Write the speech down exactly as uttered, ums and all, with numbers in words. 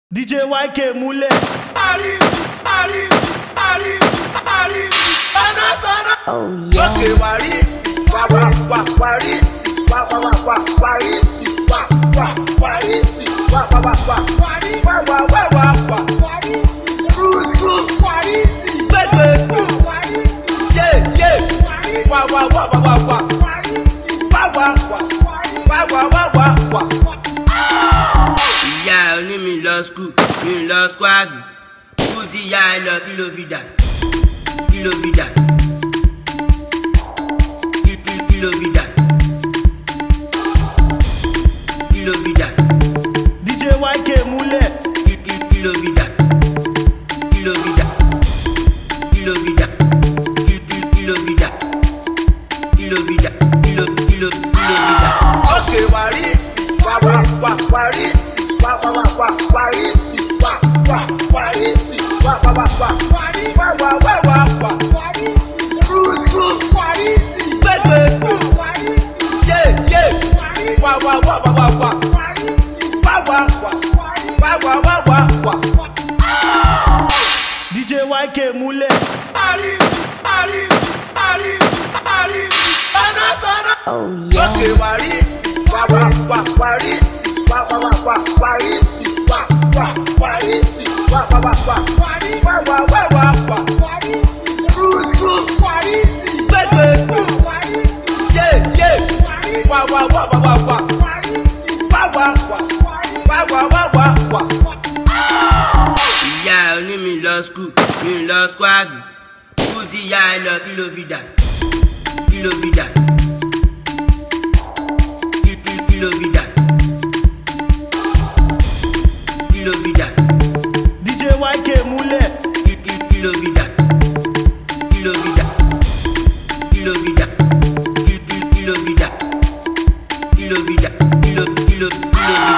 D J Y K múlẹ̀. Ali, Ali, Ali, Ali. Oh yeah. Okay, Warisi, wa wa wa Warisi, wa wa wa wa Warisi, wa wa Warisi, wa wa wa wa wa wa wa wa wa. Screw, screw, Warisi, baby, yeah, yeah. Wa wa wa wa wa wa, wa wa wa, wa wa wa wa wa. Ìyá oní mi lọ skul, mi lọ squad. Kú ti ya ẹ lọ kí ló fi dà, kí ló fi dà, kí kí kí ló fi dà, kí ló fi dà. D J Y K múlẹ̀. Kí kí kí ló fi dà, kí ló fi dà, kí ló fi dà, kí kí kí ló fi dà, kí ló fi dà, kí ló kí ló kí ló fi dà. Okay, Warisi, wa wa wa Warisi. Wa wa wa wa Warisi, wa wa Warisi, wa wa wa wa wa wa wa wa wa. Screw, screw, baby, yeah, yeah. Wa wa wa wa wa wa, wa wa wa wa wa wa wa wa. D J Y K múlẹ̀. Ali, Ali, Ali, Ali. Oh yeah. Okay, Warisi, wa wa wa Warisi. Wa wa wa wa Warisi, wa wa Warisi, wa wa wa wa wa wa wa wa wa. Screw, screw, baby, yeah, yeah. Wa wa wa wa wa wa, wa wa wa wa wa wa wa wa. Ìyá oní mi lọ skul, mi lọ squad. Kú ti ya ẹ lọ kí ló fi dà, kí ló fi dà, kí kí kí ló fi dà, kí ló fi dà. D J Y K múlẹ̀. Kí kí kí ló fi dà, kí ló fi dà, kí ló fi dà, kí kí kí ló fi dà, kí ló fi dà, kí ló kí ló kí ló fi dà.